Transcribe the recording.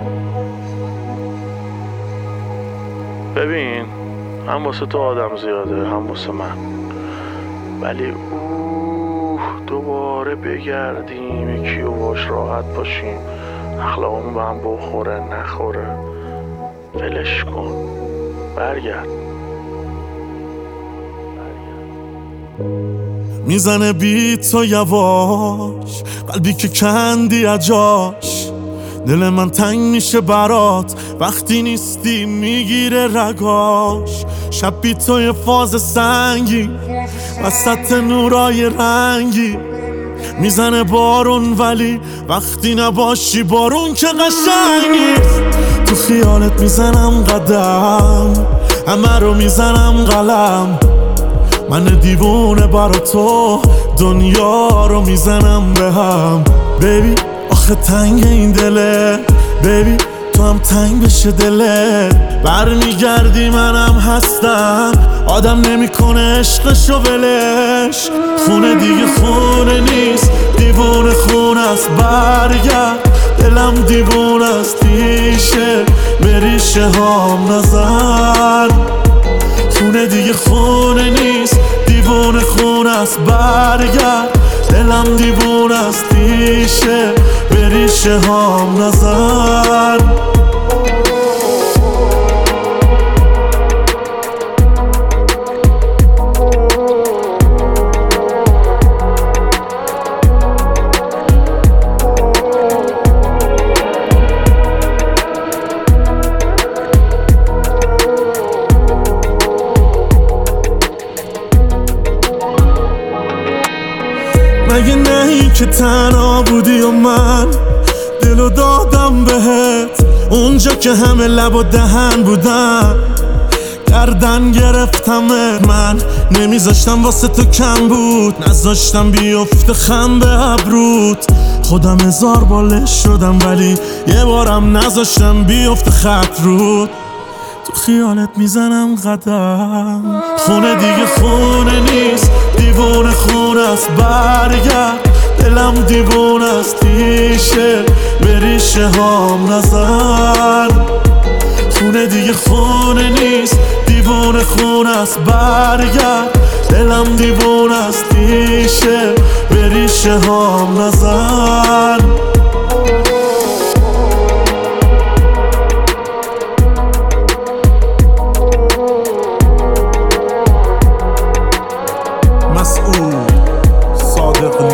ببین، هم واسه تو آدم زیاده هم واسه من، ولی دوباره بگردیم یکی و باش راحت باشیم، اخلاقمون به هم بخوره نخوره، ولش کن، برگرد. میزنه بیت تو یواش، قلبی که کندی اجاش، دل من تنگ میشه برات وقتی نیستی میگیره رگاش. شب بی توی فاز سنگی وسط نورای رنگی، میزنه بارون ولی وقتی نباشی بارون که قشنگی. تو خیالت میزنم قدم، همه رو میزنم قلم، من دیوونه برا تو دنیا رو میزنم به هم. بیبی آخه تنگ این دله، بیبی تو هم تنگ بشه دلت، برمیگردی منم هستم، آدم نمیکنه عشقشو ولش. خونه دیگه خونه نیست، دیوونه خونه است، برگرد، دلم دیوونه است، ریشه به ریشه هام نزن. خونه دیگه خونه نیست، دیوونه خونه است، برگرد، دلم دیوونه است، ریشه به ریشه هام نزن. مگه نهی که تنها بودی و من دلو دادم بهت، اونجا که همه لب و دهن بودن گردن گرفتمت. من نمیذاشتم واسه تو کم بود، نذاشتم بیفته خم به ابروت، خودم 1000 بالش شدم ولی یه بارم نذاشتم بیفته خط رود. تو خیالت میزنم قدم، خونه دیگه خونه نیست، دیوونه خونه است، برگرد، دلم دیوونه است، ریشه به ریشه هام نزن. خونه دیگه خونه نیست، دیوونه خونه است، برگرد، دلم دیوونه است، ریشه به ریشه هام نزن. مسعود صادق